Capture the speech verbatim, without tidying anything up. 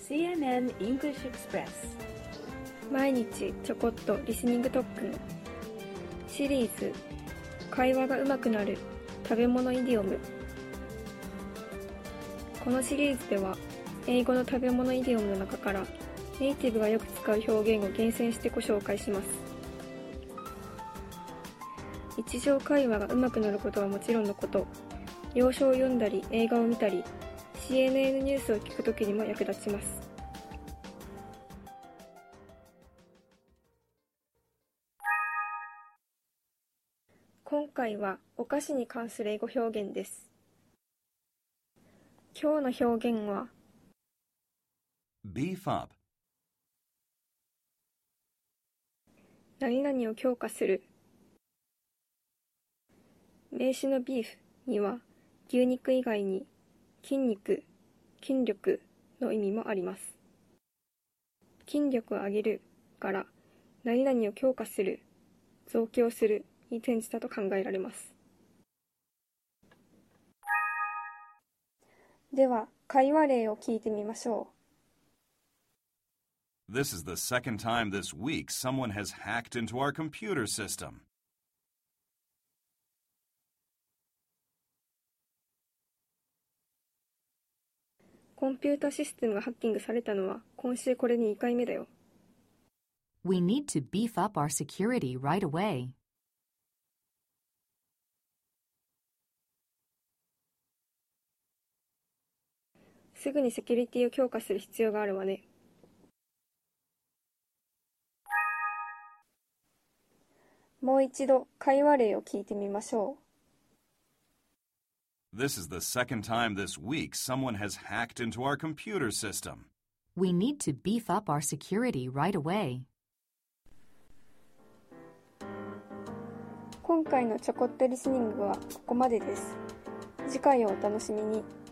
シーエヌエヌ English Express 毎日ちょこっとリスニング特訓シリーズ会話が上手くなる食べ物イディオム。このシリーズでは英語の食べ物イディオムの中からネイティブがよく使う表現を厳選してご紹介します。日常会話が上手くなることはもちろんのこと、洋書を読んだり映画を見たり シーエヌエヌ ニュースを聞くときにも役立ちます。今回はお菓子に関する英語表現です。今日の表現は Beef up 何々を強化する。名詞のビーフには牛肉以外に筋肉、筋力の意味もあります。筋力を上げるから何々を強化する、増強するに転じたと考えられます。では会話例を聞いてみましょう。This is the second time this week someone has hacked into our computer system. コンピュータシステムがハッキングされたのは今週これにかいめだよ。 We need to beef up our security right away. すぐにセキュリティを強化する必要があるわね。もう一度会話例を聞いてみましょう。 This is the second time this week someone has hacked into our computer system. We need to beef up our security right away. 今回のちょこっとリスニングはここまでです。次回をお楽しみに。